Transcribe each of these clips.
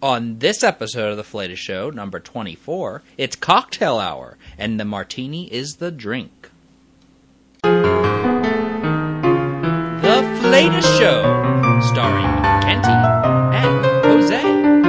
On this episode of The Flatus Show, number 24, it's cocktail hour, and the martini is the drink. The Flatus Show, starring Kenty and Jose.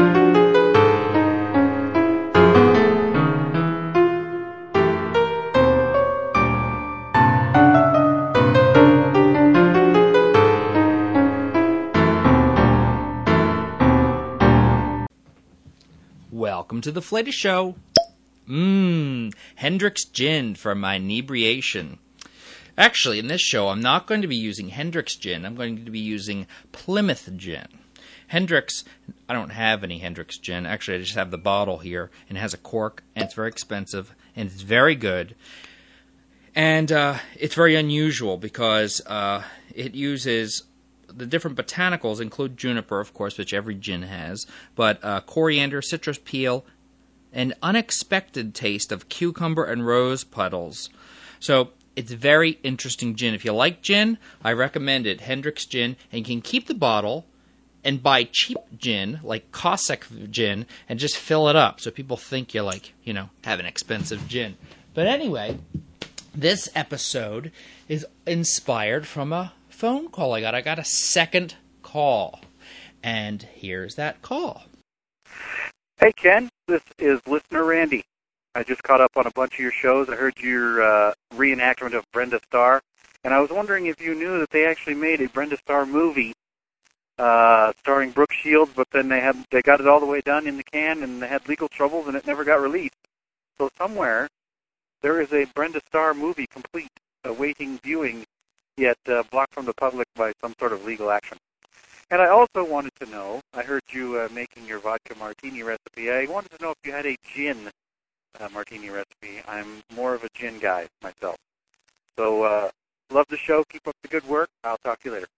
Welcome to the Flatus Show. Hendrick's Gin for my inebriation. Actually, in this show, I'm not going to be using Hendrick's Gin. I'm going to be using Plymouth Gin. Hendrick's, I don't have any Hendrick's Gin. Actually, I just have the bottle here, and it has a cork, and it's very expensive, and it's very good. And it's very unusual because it uses... The different botanicals include juniper, of course, which every gin has, but coriander, citrus peel, an unexpected taste of cucumber and rose petals. So it's very interesting gin. If you like gin, I recommend it, Hendrick's Gin, and you can keep the bottle and buy cheap gin, like Cossack gin, and just fill it up so people think you have an expensive gin. But anyway, this episode is inspired from a phone call I got. I got a second call, and here's that call. Hey, Ken. This is listener Randy. I just caught up on a bunch of your shows. I heard your reenactment of Brenda Starr, and I was wondering if you knew that they actually made a Brenda Starr movie starring Brooke Shields, but then they got it all the way done in the can, and they had legal troubles, and it never got released. So somewhere there is a Brenda Starr movie complete, awaiting viewing, yet blocked from the public by some sort of legal action. And I also wanted to know, I heard you making your vodka martini recipe. I wanted to know if you had a gin martini recipe. I'm more of a gin guy myself. So, love the show. Keep up the good work. I'll talk to you later.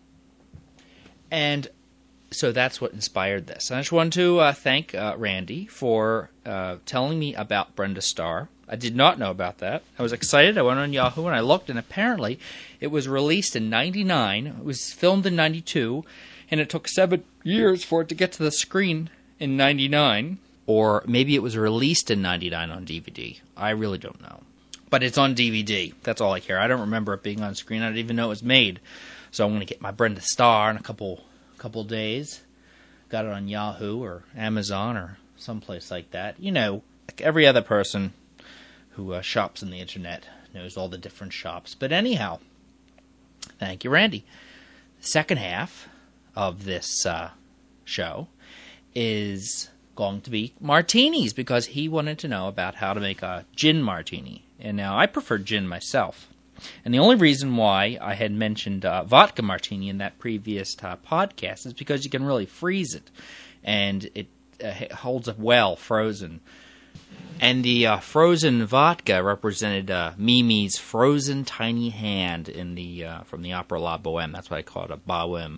And so that's what inspired this. I just wanted to thank Randy for telling me about Brenda Starr. I did not know about that. I was excited. I went on Yahoo and I looked, and apparently it was released in 99. It was filmed in 92, and it took 7 years for it to get to the screen in 99. Or maybe it was released in 99 on DVD. I really don't know. But it's on DVD. That's all I care. I don't remember it being on screen. I didn't even know it was made. So I'm going to get my Brenda Starr in a couple days. Got it on Yahoo or Amazon or someplace like that. You know, like every other person who shops on the internet knows all the different shops. But anyhow, thank you, Randy. The second half of this show is going to be martinis, because he wanted to know about how to make a gin martini. And now I prefer gin myself. And the only reason why I had mentioned vodka martini in that previous podcast is because you can really freeze it, and it holds up well frozen. And the frozen vodka represented Mimi's frozen tiny hand in the from the opera La Boheme. That's why I call it a Boheme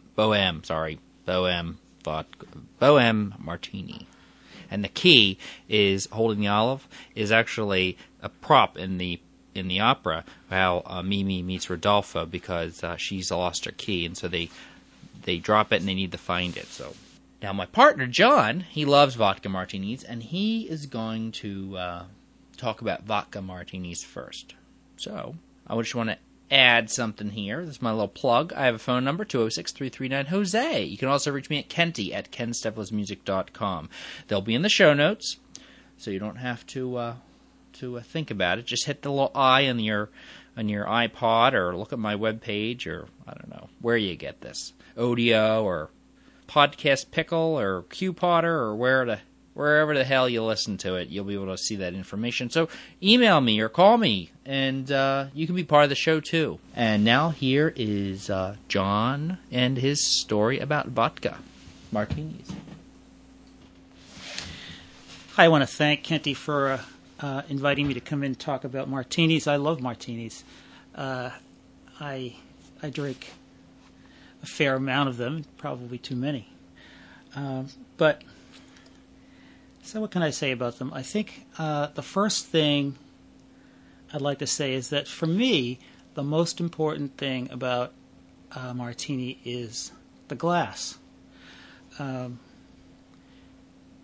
vodka, Boheme martini. And the key is holding the olive is actually a prop in the opera, how Mimi meets Rodolfo, because she's lost her key, and so they drop it and they need to find it. So now my partner John, he loves vodka martinis, and he is going to talk about vodka martinis first. So I just want to add something here. This is my little plug. I have a phone number, 206-339-HOSE. You can also reach me at Kenty at kensteflesmusic.com. They'll be in the show notes, so you don't have to think about it. Just hit the little I on your iPod, or look at my webpage, or I don't know where you get this, Odeo or Podcast Pickle or QPotter, or wherever the hell you listen to it. You'll be able to see that information. So email me or call me, and you can be part of the show too. And now here is John and his story about vodka martinis. Hi, I want to thank Kenty for inviting me to come in and talk about martinis. I love martinis. I drink a fair amount of them, probably too many. But so what can I say about them? I think the first thing I'd like to say is that for me, the most important thing about martini is the glass.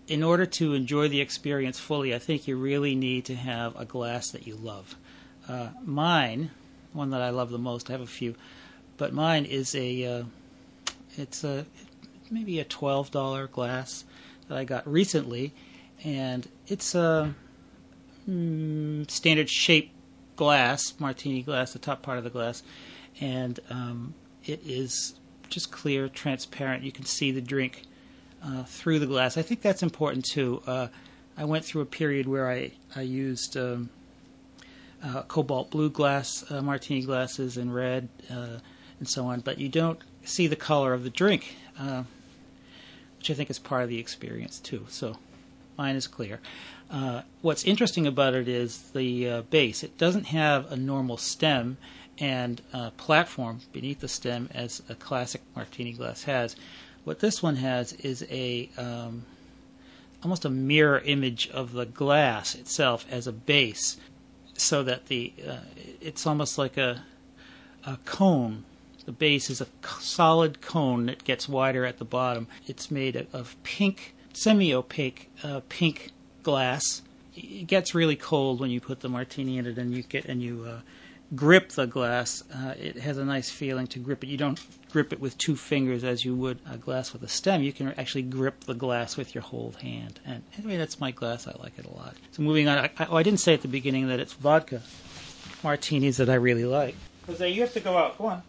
in order to enjoy the experience fully, I think you really need to have a glass that you love. Mine, one that I love the most, I have a few, but mine is it's maybe a $12 glass that I got recently, and it's a standard shape glass, martini glass, the top part of the glass, and it is just clear, transparent. You can see the drink through the glass. I think that's important too. I went through a period where I used cobalt blue glass martini glasses and red and so on, but you don't see the color of the drink, which I think is part of the experience too. So mine is clear. What's interesting about it is the base. It doesn't have a normal stem and platform beneath the stem as a classic martini glass has. What this one has is almost a mirror image of the glass itself as a base, so that it's almost like a cone. The base is a solid cone that gets wider at the bottom. It's made of pink, semi-opaque pink glass. It gets really cold when you put the martini in it, and you grip the glass. It has a nice feeling to grip it. You don't grip it with two fingers as you would a glass with a stem. You can actually grip the glass with your whole hand. And anyway, that's my glass. I like it a lot. So moving on, I didn't say at the beginning that it's vodka martinis that I really like. Jose, you have to go out. Go on.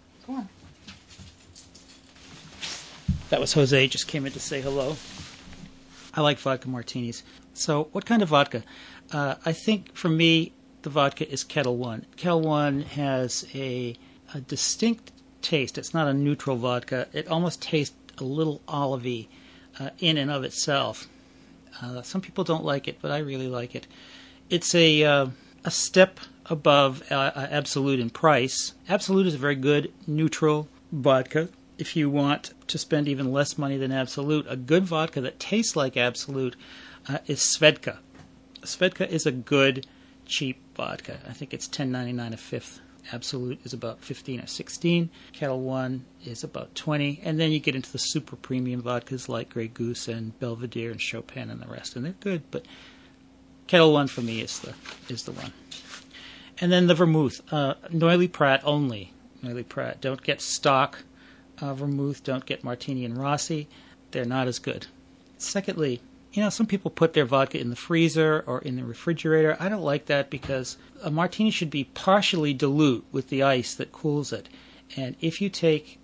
That was Jose, just came in to say hello. I like vodka martinis. So what kind of vodka? I think for me, the vodka is Ketel One. Ketel One has a distinct taste. It's not a neutral vodka. It almost tastes a little olivey in and of itself. Some people don't like it, but I really like it. It's a step above Absolut in price. Absolut is a very good neutral vodka. If you want to spend even less money than Absolut, a good vodka that tastes like Absolut is Svedka. Svedka is a good, cheap vodka. I think it's $10.99 a fifth. Absolut is about 15 or 16. Ketel One is about 20. And then you get into the super premium vodkas like Grey Goose and Belvedere and Chopin and the rest. And they're good, but Ketel One for me is the one. And then the vermouth. Noilly Prat only. Noilly Prat. Don't get stock vermouth. Don't get Martini and Rossi. They're not as good. Secondly, some people put their vodka in the freezer or in the refrigerator. I don't like that because a martini should be partially dilute with the ice that cools it. And if you take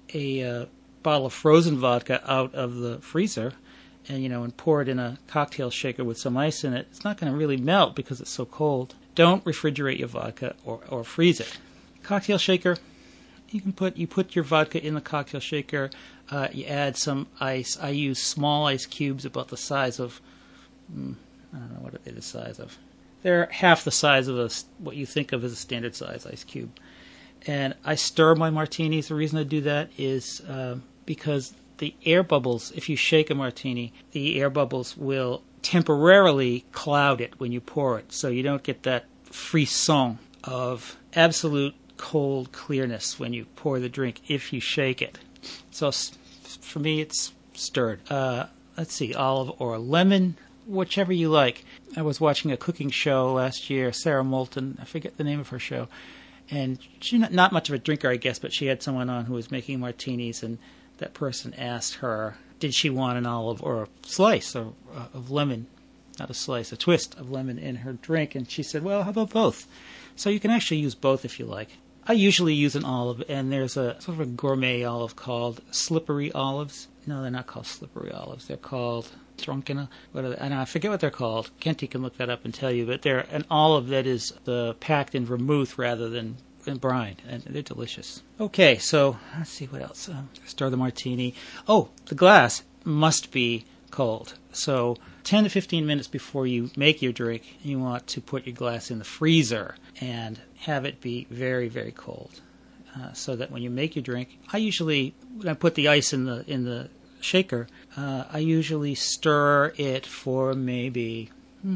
a bottle of frozen vodka out of the freezer and pour it in a cocktail shaker with some ice in it, it's not going to really melt because it's so cold. Don't refrigerate your vodka or freeze it. Cocktail shaker, you put your vodka in the cocktail shaker. You add some ice. I use small ice cubes about the size of, I don't know, what are they the size of? They're half the size of what you think of as a standard size ice cube. And I stir my martinis. The reason I do that is because the air bubbles, if you shake a martini, the air bubbles will temporarily cloud it when you pour it. So you don't get that frisson of absolute cold clearness when you pour the drink if you shake it. So for me, it's stirred. Let's see, olive or lemon, whichever you like. I was watching a cooking show last year, Sarah Moulton, I forget the name of her show, and she's not much of a drinker, I guess, but she had someone on who was making martinis, and that person asked her, did she want an olive or a slice of lemon, not a slice, a twist of lemon in her drink, and she said, well, how about both? So you can actually use both if you like. I usually use an olive, and there's a sort of a gourmet olive called slippery olives. No, they're not called slippery olives. They're called Drunkena. I forget what they're called. Kenty can look that up and tell you. But they're an olive that is packed in vermouth rather than in brine, and they're delicious. Okay, so let's see what else. Stir the martini. Oh, the glass must be cold. So 10 to 15 minutes before you make your drink, you want to put your glass in the freezer and have it be very, very cold, so that when you make your drink, when I put the ice in the shaker, I usually stir it for maybe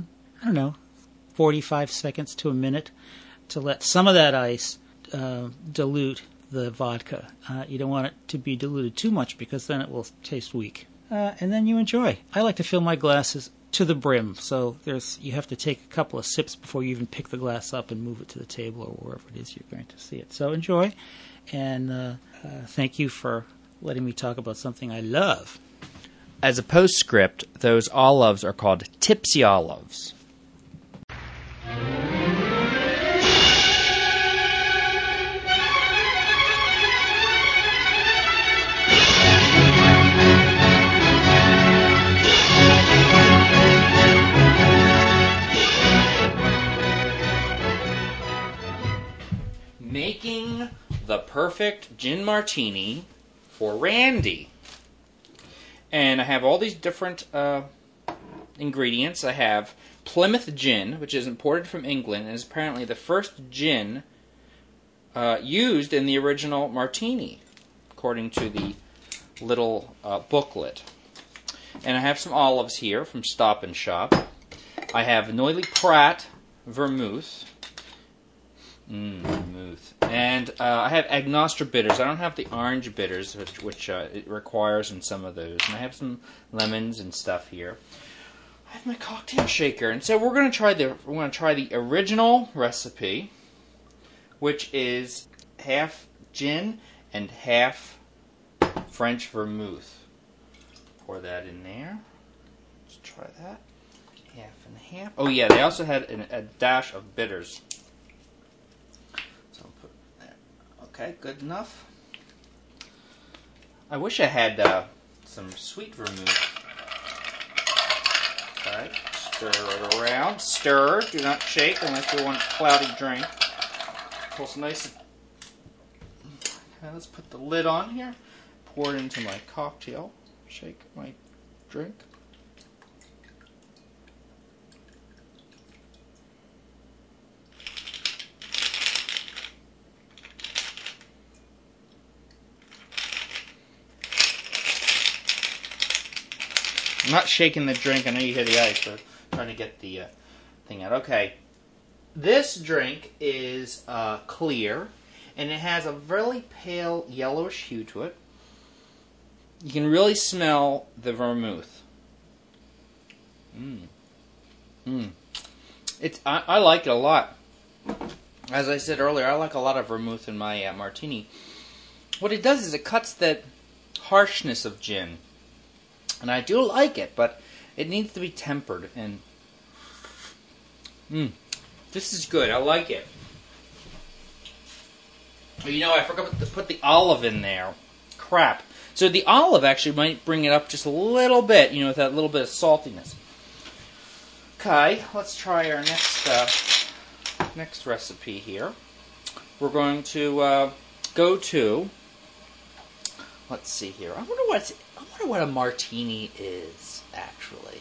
45 seconds to a minute to let some of that ice dilute the vodka. You don't want it to be diluted too much because then it will taste weak. and then you enjoy. I like to fill my glasses to the brim, so you have to take a couple of sips before you even pick the glass up and move it to the table or wherever it is you're going to see it. So enjoy, and thank you for letting me talk about something I love. As a postscript, those olives are called Tipsy olives. Making the perfect gin martini for Randy. And I have all these different ingredients. I have Plymouth gin, which is imported from England and is apparently the first gin used in the original martini, according to the little booklet. And I have some olives here from Stop and Shop. I have Noilly Prat vermouth. Vermouth. And I have Agnostra bitters. I don't have the orange bitters, which it requires in some of those. And I have some lemons and stuff here. I have my cocktail shaker, and so we're going to try the original recipe, which is half gin and half French vermouth. Pour that in there. Let's try that. Half and half. Oh yeah, they also had a dash of bitters. Okay, good enough. I wish I had some sweet vermouth. Okay, stir it around. Stir, do not shake unless you want a cloudy drink. Pulls nice. Okay, let's put the lid on here. Pour it into my cocktail. Shake my drink. I'm not shaking the drink. I know you hear the ice, but I'm trying to get the thing out. Okay. This drink is clear, and it has a really pale yellowish hue to it. You can really smell the vermouth. I like it a lot. As I said earlier, I like a lot of vermouth in my martini. What it does is it cuts that harshness of gin. And I do like it, but it needs to be tempered. And this is good. I like it. You know, I forgot to put the olive in there. Crap. So the olive actually might bring it up just a little bit, you know, with that little bit of saltiness. Okay, let's try our next recipe here. We're going to go to. Let's see here. I wonder what a martini is, actually.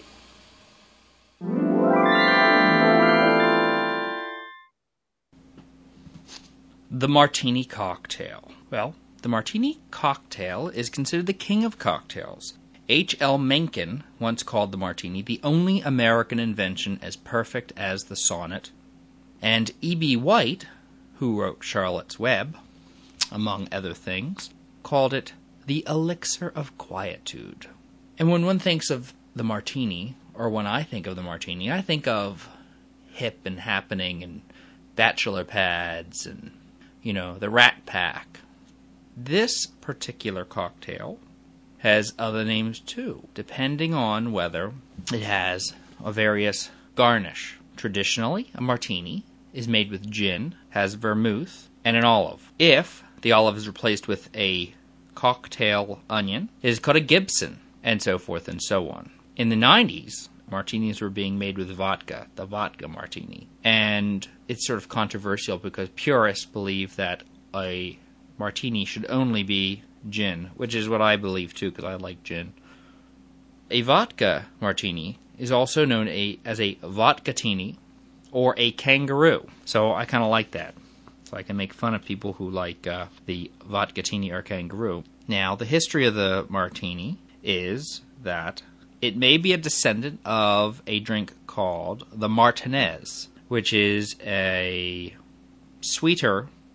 The martini cocktail. Well, the martini cocktail is considered the king of cocktails. H.L. Mencken once called the martini the only American invention as perfect as the sonnet. And E.B. White, who wrote Charlotte's Web, among other things, called it the elixir of quietude. And when one thinks of the martini, or when I think of the martini, I think of hip and happening and bachelor pads and, you know, the Rat Pack. This particular cocktail has other names too, depending on whether it has a various garnish. Traditionally, a martini is made with gin, has vermouth, and an olive. If the olive is replaced with a cocktail onion, it is called a Gibson, and so forth and so on. In the 90s, martinis were being made with vodka, the vodka martini. And it's sort of controversial because purists believe that a martini should only be gin, which is what I believe too, because I like gin. A vodka martini is also known as a vodkatini or a kangaroo. So I kind of like that. So I can make fun of people who like the vodkatini or kangaroo. Now, the history of the martini is that it may be a descendant of a drink called the Martinez, which is a sweeter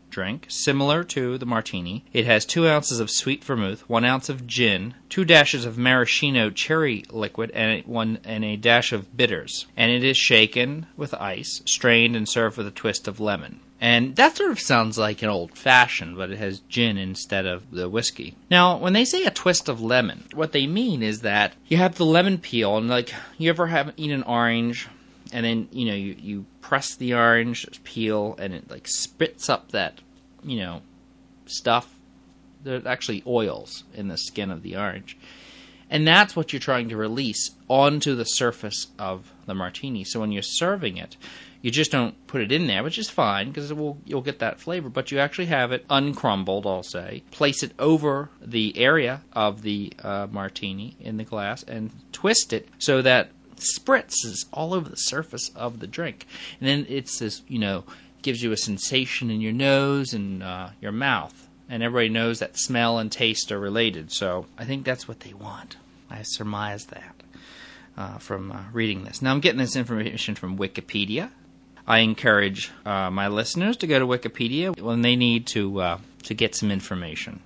drink, similar to the martini. It has 2 ounces of sweet vermouth, 1 ounce of gin, 2 dashes of maraschino cherry liquid, and a dash of bitters. And it is shaken with ice, strained, and served with a twist of lemon. And that sort of sounds like an old-fashioned, but it has gin instead of the whiskey. Now, when they say a twist of lemon, what they mean is that you have the lemon peel, and like, you ever have eaten an orange, and then, you press the orange peel, and it like spits up that, stuff. There's actually oils in the skin of the orange. And that's what you're trying to release onto the surface of the martini. So when you're serving it, you just don't put it in there, which is fine, because you'll get that flavor. But you actually have it uncrumbled, I'll say. Place it over the area of the martini in the glass and twist it so that spritz is all over the surface of the drink. And then it's this, gives you a sensation in your nose and your mouth. And everybody knows that smell and taste are related. So I think that's what they want. I surmise that from reading this. Now I'm getting this information from Wikipedia. I encourage my listeners to go to Wikipedia when they need to get some information.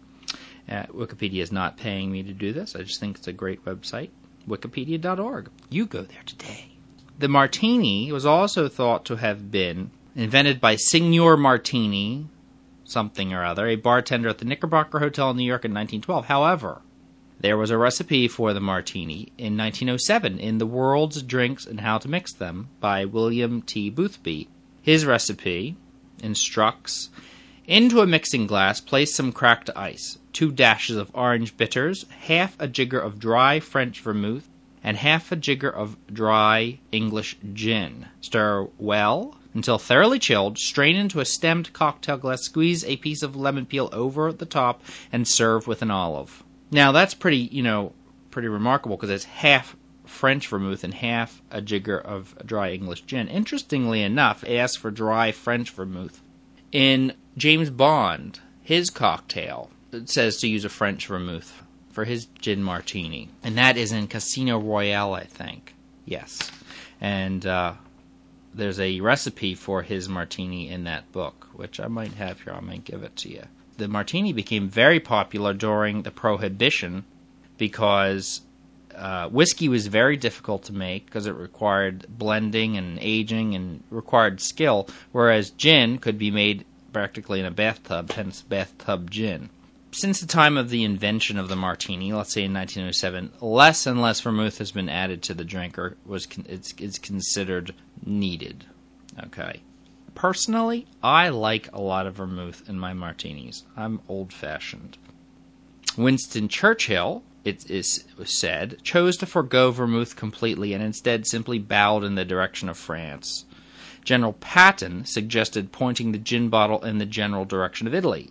Wikipedia is not paying me to do this. I just think it's a great website. Wikipedia.org. You go there today. The martini was also thought to have been invented by Signor Martini, something or other, a bartender at the Knickerbocker Hotel in New York in 1912. However, there was a recipe for the martini in 1907 in The World's Drinks and How to Mix Them by William T. Boothby. His recipe instructs, into a mixing glass, place some cracked ice, 2 dashes of orange bitters, half a jigger of dry French vermouth, and half a jigger of dry English gin. Stir well until thoroughly chilled, strain into a stemmed cocktail glass, squeeze a piece of lemon peel over the top, and serve with an olive. Now, that's pretty remarkable, because it's half French vermouth and half a jigger of dry English gin. Interestingly enough, it asks for dry French vermouth. In James Bond, his cocktail, it says to use a French vermouth for his gin martini. And that is in Casino Royale, I think. Yes. And there's a recipe for his martini in that book, which I might have here. I might give it to you. The martini became very popular during the Prohibition because whiskey was very difficult to make because it required blending and aging and required skill, whereas gin could be made practically in a bathtub, hence bathtub gin. Since the time of the invention of the martini, let's say in 1907, less and less vermouth has been added to the drink, or it's considered needed. Okay. Personally, I like a lot of vermouth in my martinis. I'm old-fashioned. Winston Churchill, it was said, chose to forgo vermouth completely and instead simply bowed in the direction of France. General Patton suggested pointing the gin bottle in the general direction of Italy.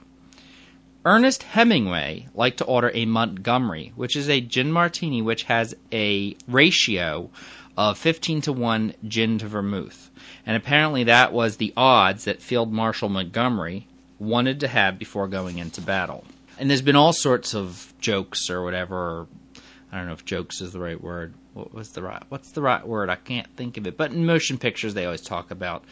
Ernest Hemingway liked to order a Montgomery, which is a gin martini which has a ratio of 15-1 gin to vermouth. And apparently that was the odds that Field Marshal Montgomery wanted to have before going into battle. And there's been all sorts of jokes or whatever, or I don't know if jokes is the right word. What's the right word? I can't think of it. But in motion pictures they always talk about,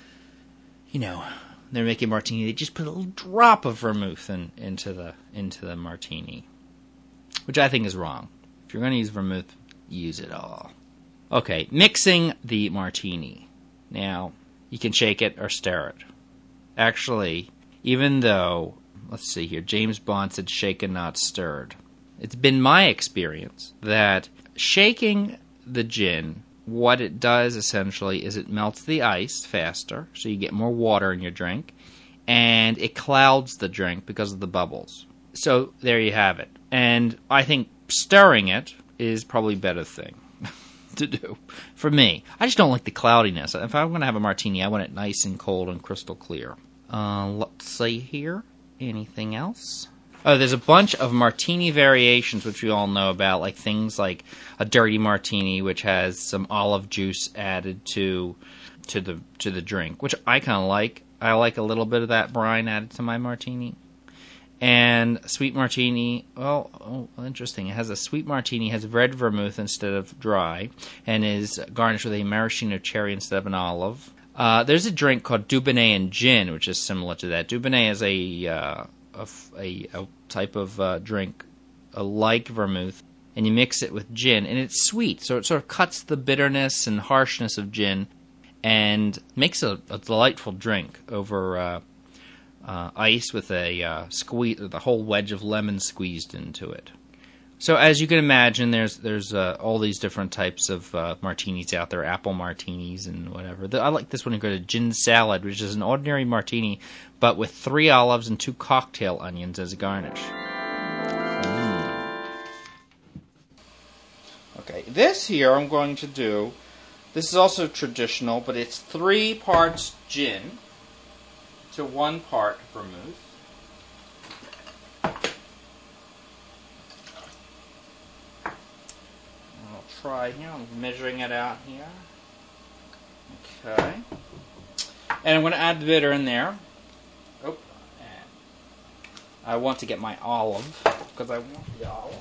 they're making martini, they just put a little drop of vermouth into the martini, which I think is wrong. If you're going to use vermouth, use it all. Okay, mixing the martini. Now, you can shake it or stir it. Actually, even though, let's see here, James Bond said shaken, not stirred. It's been my experience that shaking the gin, what it does essentially is it melts the ice faster, so you get more water in your drink, and it clouds the drink because of the bubbles. So there you have it. And I think stirring it is probably a better thing to do for me. I just don't like the cloudiness. If I'm going to have a martini, I want it nice and cold and crystal clear. Let's see here. Anything else? Oh, there's a bunch of martini variations which we all know about, like things like a dirty martini, which has some olive juice added to the drink, which I kind of like. I like a little bit of that brine added to my martini. And sweet martini, interesting. It has a sweet martini, has red vermouth instead of dry, and is garnished with a maraschino cherry instead of an olive. There's a drink called Dubonnet and gin, which is similar to that. Dubonnet is a type of drink like vermouth, and you mix it with gin, and it's sweet, so it sort of cuts the bitterness and harshness of gin and makes a delightful drink over ice with a whole wedge of lemon squeezed into it. So as you can imagine, there's all these different types of martinis out there, apple martinis and whatever. I like this one to go to gin salad, which is an ordinary martini, but with 3 olives and 2 cocktail onions as a garnish. Okay, this here I'm going to do, this is also traditional, but it's 3 parts gin to 1 part vermouth. Try here. I'm measuring it out here. Okay. And I'm going to add the bitter in there. Oh. And I want to get my olive because I want the olive.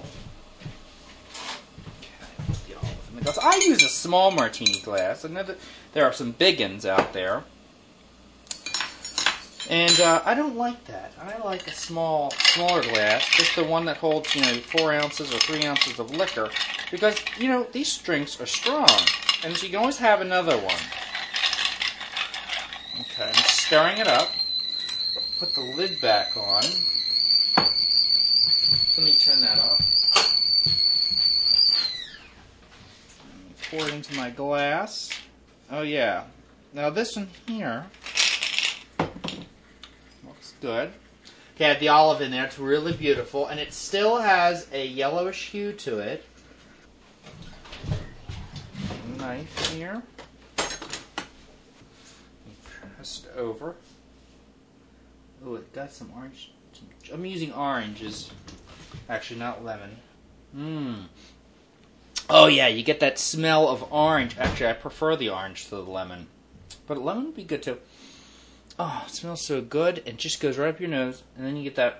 Okay. Put the olive in the glass. I use a small martini glass. I know that there are some big ones out there. And I don't like that. I like a smaller glass, just the one that holds, 4 ounces or 3 ounces of liquor, because, these drinks are strong, and so you can always have another one. Okay, I'm stirring it up. Put the lid back on. Let me turn that off. Pour it into my glass. Oh yeah. Now this one here looks good. Okay, I have the olive in there. It's really beautiful, and it still has a yellowish hue to it. Knife here. Press it over. Oh, it got some orange. I'm using oranges. Actually, not lemon. Oh yeah, you get that smell of orange. Actually, I prefer the orange to the lemon. But lemon would be good too. Oh, it smells so good. It just goes right up your nose. And then you get that.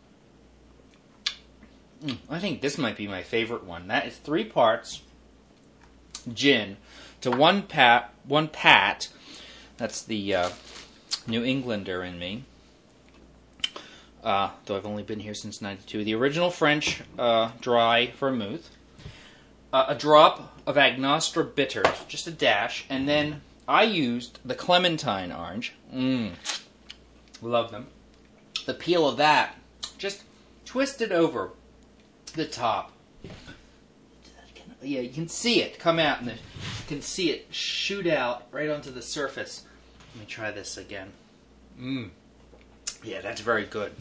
I think this might be my favorite one. That is 3 parts gin to 1 pat. That's the New Englander in me. Though I've only been here since '92. The original French dry vermouth. A drop of Agnostra bitters, just a dash, and then I used the Clementine orange. Love them. The peel of that, just twisted over the top. Yeah, you can see it come out, and you can see it shoot out right onto the surface. Let me try this again. Yeah, that's very good.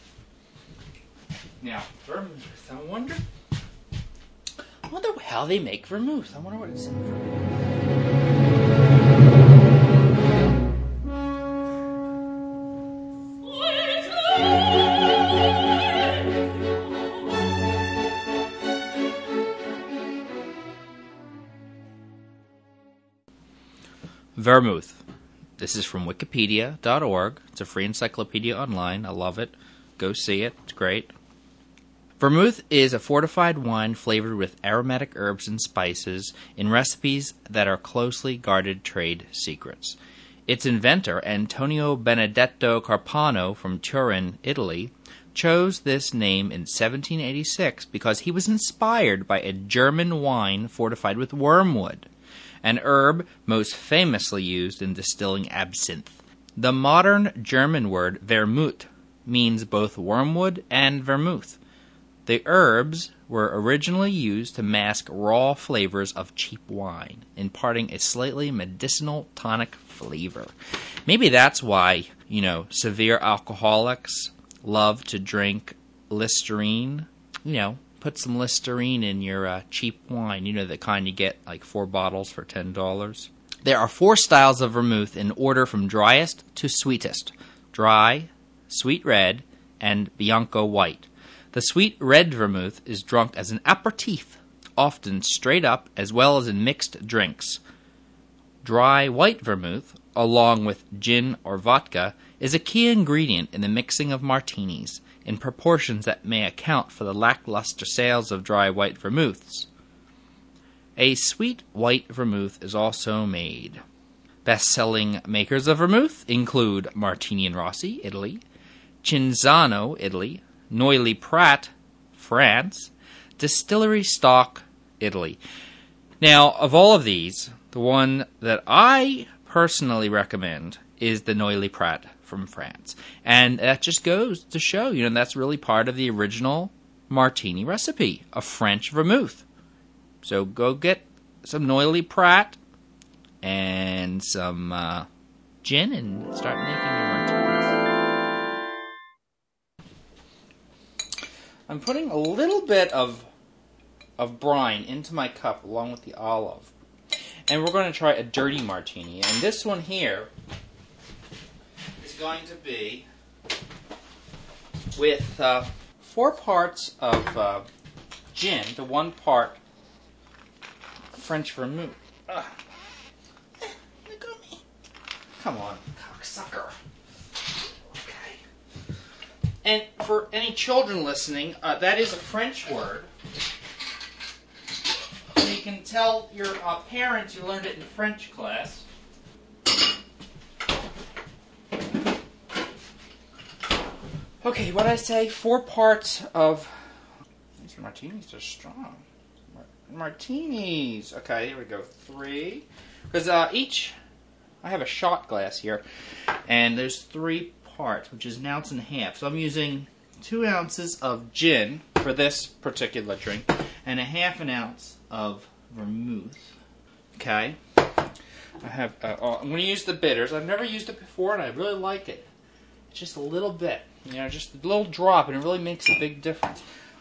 Now, vermouth, I wonder how they make vermouth. I wonder what it's in vermouth. Vermouth. This is from wikipedia.org. It's a free encyclopedia online. I love it. Go see it. It's great. Vermouth is a fortified wine flavored with aromatic herbs and spices in recipes that are closely guarded trade secrets. Its inventor, Antonio Benedetto Carpano from Turin, Italy, chose this name in 1786 because he was inspired by a German wine fortified with wormwood, an herb most famously used in distilling absinthe. The modern German word Vermouth means both wormwood and vermouth. The herbs were originally used to mask raw flavors of cheap wine, imparting a slightly medicinal tonic flavor. Maybe that's why, severe alcoholics love to drink Listerine. Put some Listerine in your cheap wine. The kind you get like 4 bottles for $10. There are 4 styles of vermouth in order from driest to sweetest: dry, sweet red, and Bianco white. The sweet red vermouth is drunk as an aperitif, often straight up as well as in mixed drinks. Dry white vermouth, along with gin or vodka, is a key ingredient in the mixing of martinis, in proportions that may account for the lackluster sales of dry white vermouths. A sweet white vermouth is also made. Best-selling makers of vermouth include Martini and Rossi, Italy, Cinzano, Italy, Noilly Prat, France, Distillery Stock, Italy. Now, of all of these, the one that I personally recommend is the Noilly Prat from France. And that just goes to show, that's really part of the original martini recipe, a French vermouth. So go get some Noilly Prat and some gin and start making your martinis. I'm putting a little bit of brine into my cup along with the olive. And we're going to try a dirty martini. And this one here is going to be with 4 parts of gin to 1 part French vermouth. Look at me. Come on, cocksucker. Okay. And for any children listening, that is a French word. You can tell your parents you learned it in French class. Okay, what did I say? 4 parts of... These martinis are strong. Martinis. Okay, here we go. 3. Because each... I have a shot glass here. And there's 3 parts, which is 1.5 ounces. So I'm using 2 ounces of gin for this particular drink. And 1/2 ounce of vermouth. Okay. I have. I'm going to use the bitters. I've never used it before, and I really like it. It's just a little bit, just a little drop, and it really makes a big difference.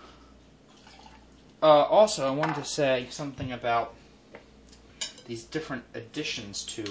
Also, I wanted to say something about these different additions to.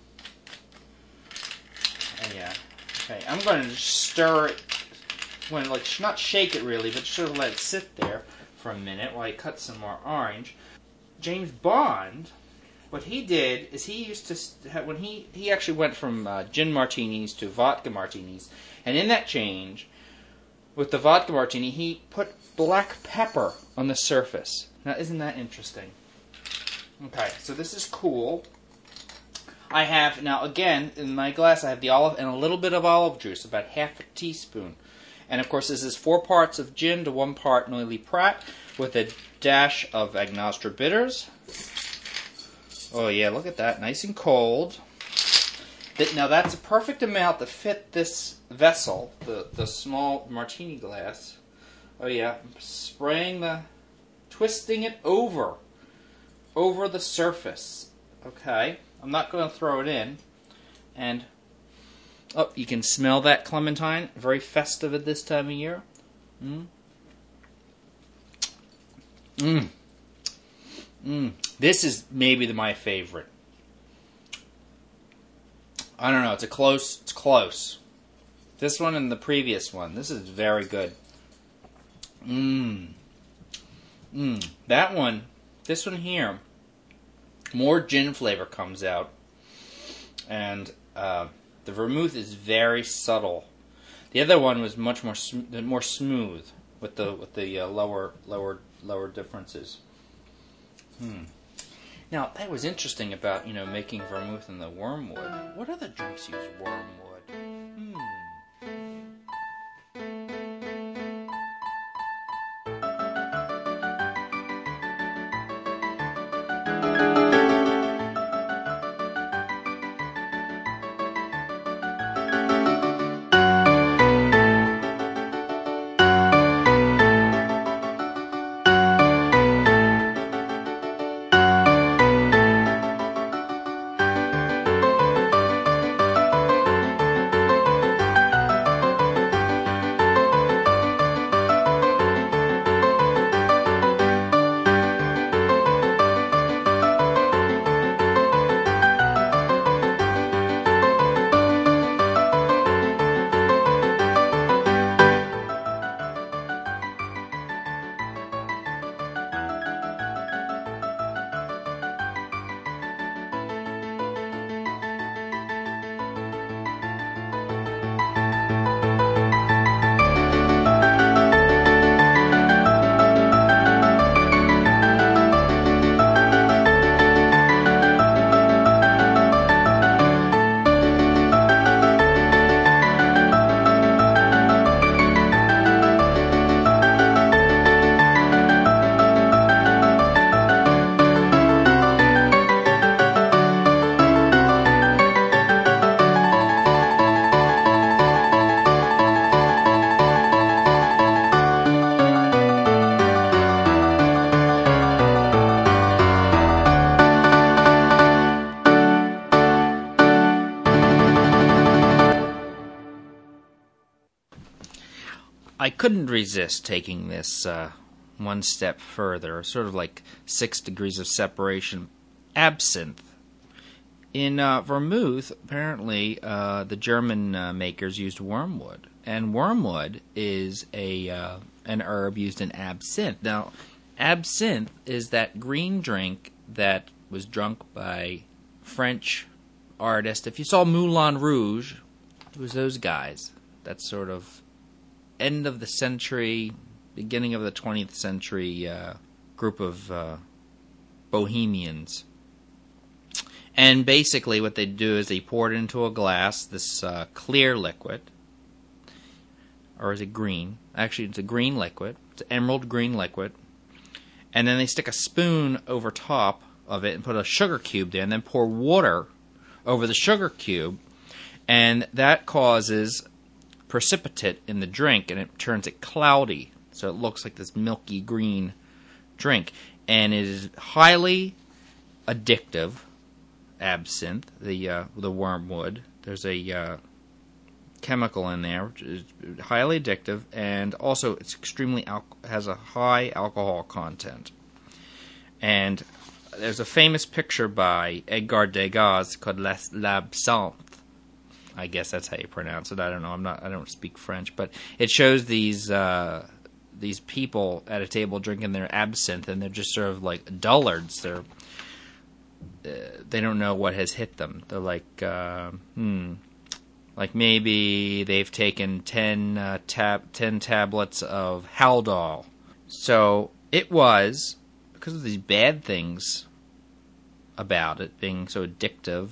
Yeah. Okay. I'm going to stir it. I'm going to not shake it really, but sort of let it sit there for a minute while I cut some more orange. James Bond, what he did is he used to have, when he actually went from gin martinis to vodka martinis, and in that change, with the vodka martini, he put black pepper on the surface. Now, isn't that interesting? Okay, so this is cool. I have, now again, in my glass I have the olive and a little bit of olive juice, about 1/2 teaspoon. And of course this is 4 parts of gin to 1 part Noilly Prat with a dash of Agnostra bitters. Oh yeah, look at that, nice and cold. Now that's a perfect amount to fit this vessel, the small martini glass. Oh yeah, I'm spraying twisting it over the surface. Okay, I'm not going to throw it in. And, oh, you can smell that clementine, very festive at this time of year. This is maybe my favorite. I don't know, it's close. This one and the previous one, this is very good. That one, this one here, more gin flavor comes out, and the vermouth is very subtle. The other one was much more smooth with the lower differences. Now that was interesting about making vermouth in the wormwood. What other drinks use wormwood? I couldn't resist taking this one step further, sort of like 6 degrees of separation. Absinthe. In vermouth, apparently, the German makers used wormwood, and wormwood is an herb used in absinthe. Now, absinthe is that green drink that was drunk by French artists. If you saw Moulin Rouge, it was those guys. That sort of end of the century, beginning of the 20th century group of bohemians. And basically what they do is they pour it into a glass, this clear liquid. Or is it green? Actually, it's a green liquid. It's an emerald green liquid. And then they stick a spoon over top of it and put a sugar cube there, and then pour water over the sugar cube. And that causes precipitate in the drink, and it turns it cloudy. So it looks like this milky green drink. And it is highly addictive. Absinthe, the wormwood. There's a chemical in there which is highly addictive, and also it's extremely has a high alcohol content. And there's a famous picture by Edgar Degas called L'Absinthe. I guess that's how you pronounce it. I don't know. I don't speak French, but it shows these people at a table drinking their absinthe, and they're just sort of like dullards. They don't know what has hit them. They're like, like maybe they've taken 10 tablets of Haldol. So it was, because of these bad things about it being so addictive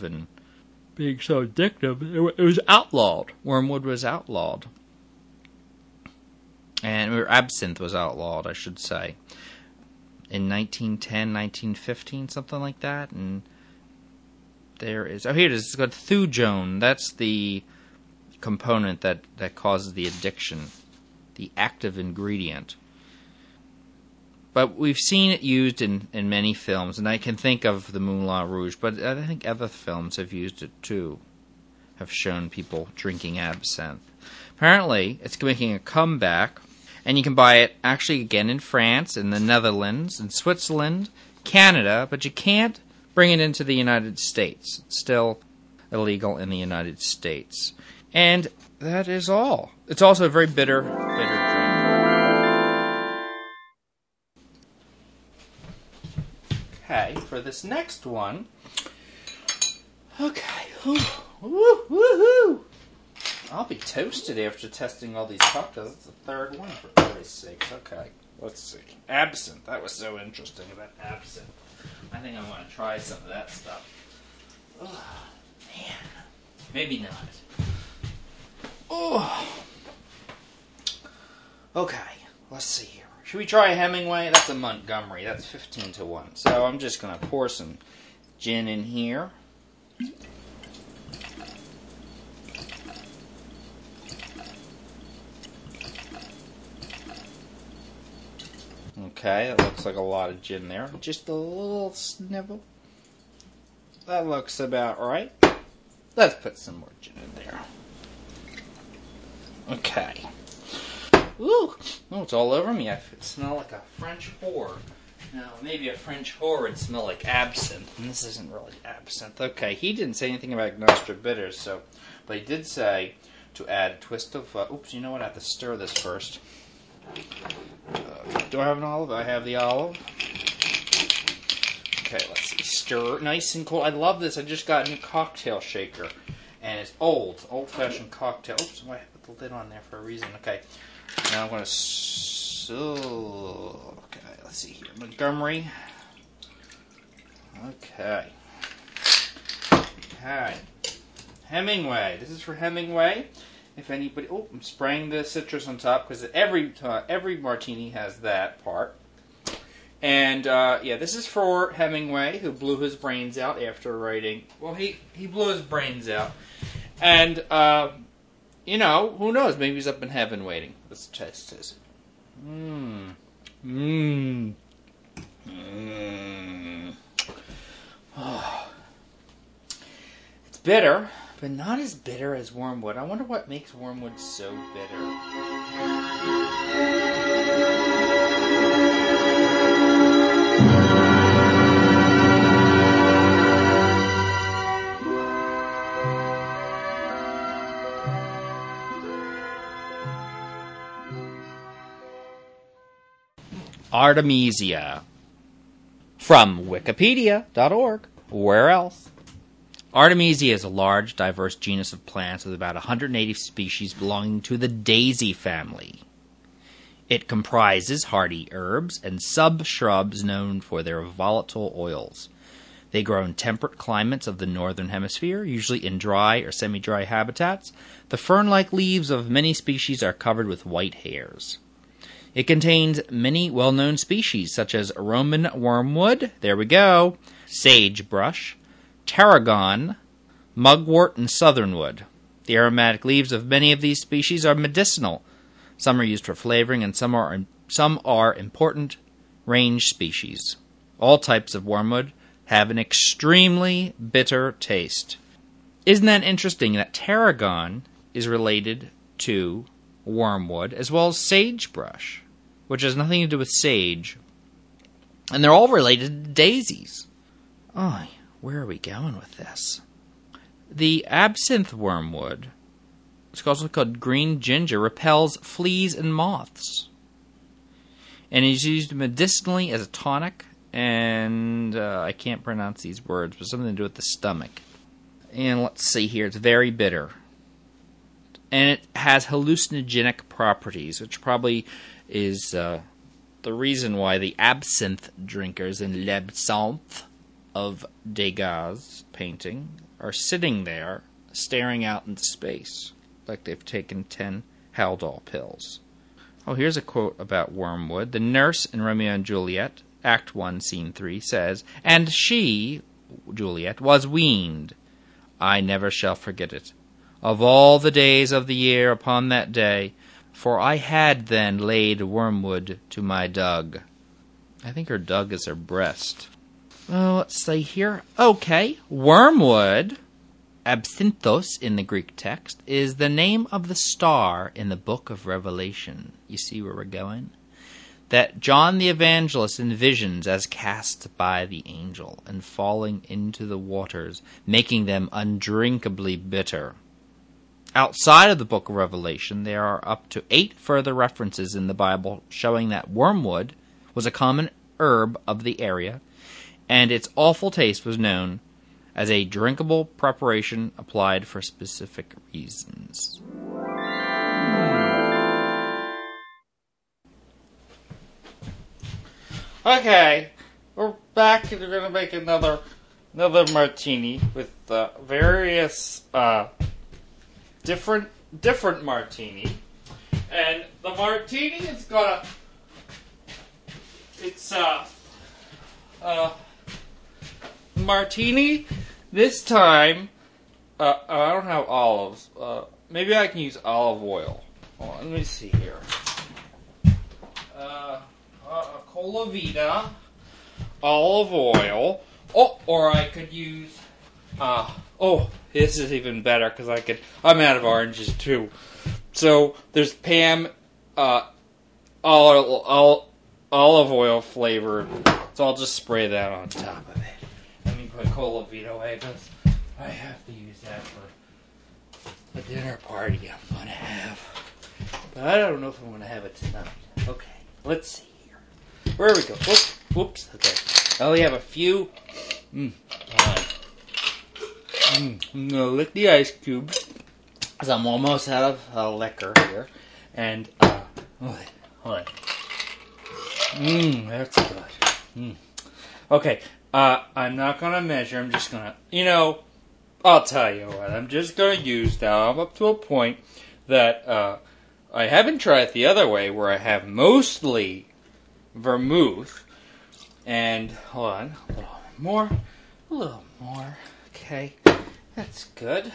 it was outlawed. Wormwood was outlawed. Or absinthe was outlawed, I should say. In 1910, 1915, something like that. And there is... Oh, here it is. It's got thujone. That's the component that causes the addiction. The active ingredient. But we've seen it used in many films, and I can think of the Moulin Rouge, but I think other films have used it too. Have shown people drinking absinthe. Apparently, it's making a comeback. And you can buy it actually again in France, in the Netherlands, in Switzerland, Canada, but you can't bring it into the United States. It's still illegal in the United States. And that is all. It's also a very bitter drink. Okay, for this next one. Okay. Woo-hoo! I'll be toasted after testing all these cocktails. That's the third one, for Christ's sakes. Okay, let's see. Absinthe. That was so interesting about absinthe. I think I want to try some of that stuff. Oh, man. Maybe not. Oh. Okay, let's see here. Should we try a Hemingway? That's a Montgomery. That's 15-1. So I'm just going to pour some gin in here. Okay, that looks like a lot of gin there. Just a little snivel. That looks about right. Let's put some more gin in there. Okay. Ooh! Oh, it's all over me. I smell like a French whore. Now, maybe a French whore would smell like absinthe, and this isn't really absinthe. Okay, he didn't say anything about Nostra bitters, but he did say to add a twist of... oops, you know what? I have to stir this first. Do I have an olive? I have the olive. Okay, let's see. Stir. Nice and cool. I love this. I just got a new cocktail shaker. And it's old-fashioned cocktail. Oops, I put the lid on there for a reason. Okay. Now I'm going to... okay, let's see here. Montgomery. Okay. Hemingway. This is for Hemingway. If anybody... Oh, I'm spraying the citrus on top because every martini has that part. And, yeah, this is for Hemingway, who blew his brains out after writing... Well, he blew his brains out. And, you know, who knows? Maybe he's up in heaven waiting. Let's taste this. Oh. It's bitter, but not as bitter as wormwood. I wonder what makes wormwood so bitter. Artemisia. From Wikipedia.org. Where else? Artemisia is a large, diverse genus of plants with about 180 species belonging to the daisy family. It comprises hardy herbs and sub-shrubs known for their volatile oils. They grow in temperate climates of the northern hemisphere, usually in dry or semi-dry habitats. The fern-like leaves of many species are covered with white hairs. It contains many well-known species, such as Roman wormwood, there we go, sagebrush, tarragon, mugwort, and southernwood. The aromatic leaves of many of these species are medicinal. Some are used for flavoring, and some are important range species. All types of wormwood have an extremely bitter taste. Isn't that interesting that tarragon is related to wormwood as well as sagebrush, which has nothing to do with sage, and they're all related to daisies. Oh, where are we going with this? The absinthe wormwood, it's also called green ginger, repels fleas and moths, and is used medicinally as a tonic, and I can't pronounce these words, but something to do with the stomach. And let's see here, it's very bitter. And it has hallucinogenic properties, which probably is the reason why the absinthe drinkers in L'Absinthe of Degas' painting are sitting there, staring out into space, like they've taken 10 Haldol pills. Oh, here's a quote about wormwood. The nurse in Romeo and Juliet, Act 1, Scene 3, says, "And she, Juliet, was weaned. I never shall forget it. Of all the days of the year upon that day, for I had then laid wormwood to my dug." I think her dug is her breast. Well, let's see here. Okay, wormwood, absinthos in the Greek text, is the name of the star in the book of Revelation. You see where we're going? That John the Evangelist envisions as cast by the angel and falling into the waters, making them undrinkably bitter. Outside of the book of Revelation, there are up to 8 further references in the Bible showing that wormwood was a common herb of the area, and its awful taste was known as a drinkable preparation applied for specific reasons. Okay, we're back and we're going to make another martini with various different martini. And the martini is gonna, it's martini this time. I don't have olives. Maybe I can use olive oil. Hold on, let me see here. Cola Vita, olive oil. Oh, or I could use. This is even better because I'm out of oranges too. So there's Pam, olive oil flavored. So I'll just spray that on top of it. Let me put Cola Vita away because I have to use that for a dinner party I'm gonna have. But I don't know if I'm gonna have it tonight. Okay, let's see here. Where we go? Whoops. Okay. I only have a few. No, lick the ice cubes, because I'm almost out of liquor here. And, hold on. That's good. Okay, I'm not going to measure, I'm just going to, I'll tell you what, I'm just going to use now. I'm up to a point that I haven't tried it the other way, where I have mostly vermouth. And, hold on, a little more, okay. That's good.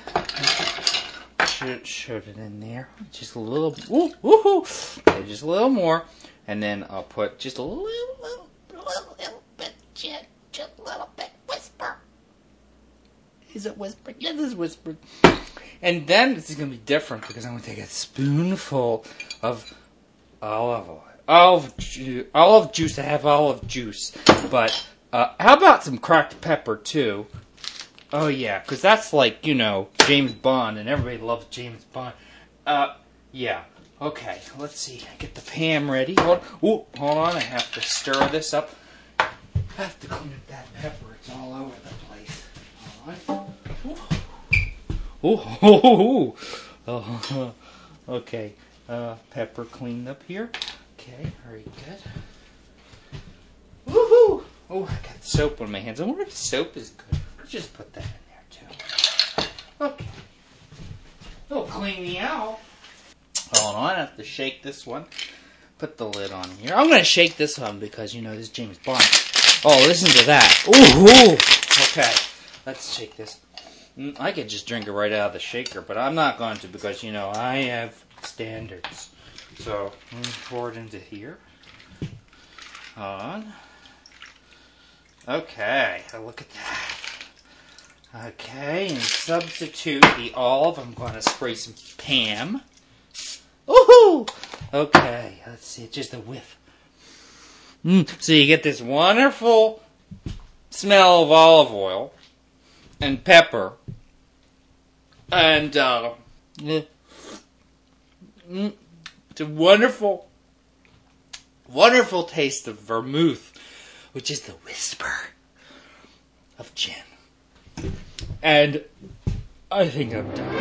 Should it in there. Just a little. Woohoo! Okay, just a little more, and then I'll put just a little bit. Just a little bit. Whisper. Is it whispering? Yes, it's whispering. And then this is gonna be different because I'm gonna take a spoonful of olive oil. Olive juice. I have olive juice, but how about some cracked pepper too? Oh, yeah, because that's like, James Bond, and everybody loves James Bond. Yeah. Okay, let's see. Get the pan ready. Hold on. I have to stir this up. I have to clean up that pepper. It's all over the place. Hold on. Oh, okay. Pepper cleaned up here. Okay, very good. Woohoo! Oh, I got soap on my hands. I wonder if soap is good. Let's just put that in there too. Okay. It'll clean me out. Hold on, I have to shake this one. Put the lid on here. I'm going to shake this one because, this is James Bond. Oh, listen to that. Ooh! Okay, let's shake this. I could just drink it right out of the shaker, but I'm not going to because, I have standards. So, I'm going to pour it into here. Hold on. Okay, look at that. Okay, and substitute the olive. I'm going to spray some Pam. Woohoo! Okay, let's see, just a whiff. So you get this wonderful smell of olive oil and pepper, and it's a wonderful, wonderful taste of vermouth, which is the whisper of gin. And I think I'm done.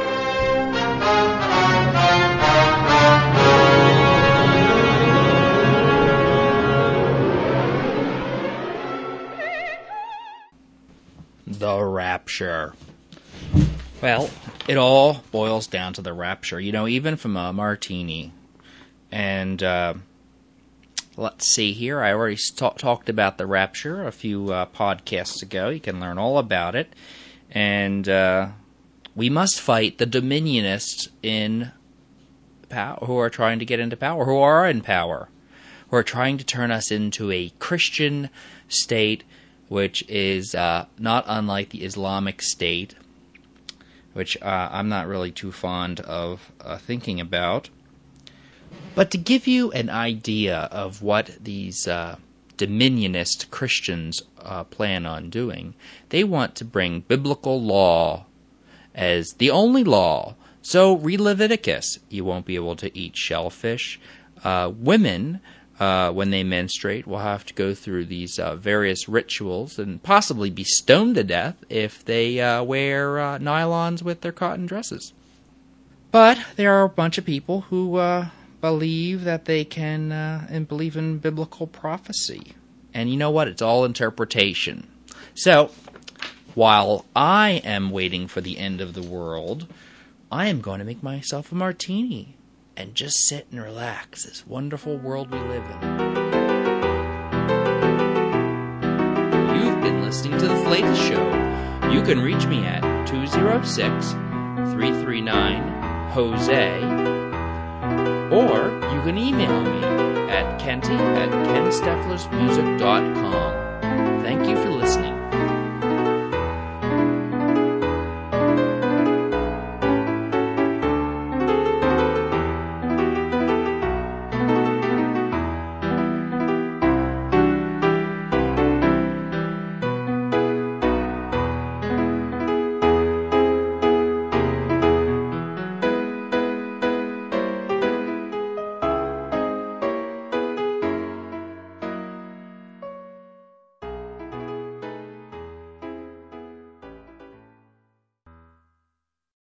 The rapture. Well, it all boils down to the rapture. Even from a martini. And let's see here. I already talked about the rapture a few podcasts ago. You can learn all about it. And we must fight the dominionists in power, who are trying to get into power, who are in power, who are trying to turn us into a Christian state, which is not unlike the Islamic State, which I'm not really too fond of thinking about. But to give you an idea of what these dominionist Christians plan on doing, they want to bring biblical law as the only law. So read Leviticus. You won't be able to eat shellfish. Women, when they menstruate, will have to go through these various rituals and possibly be stoned to death if they wear nylons with their cotton dresses. But there are a bunch of people who believe that they can and believe in biblical prophecy. And you know what? It's all interpretation. So, while I am waiting for the end of the world, I am going to make myself a martini and just sit and relax this wonderful world we live in. You've been listening to The Flatus Show. You can reach me at 206-339-HOSE, or you can email me at kenty@kenstefflersmusic.com. Thank you for listening.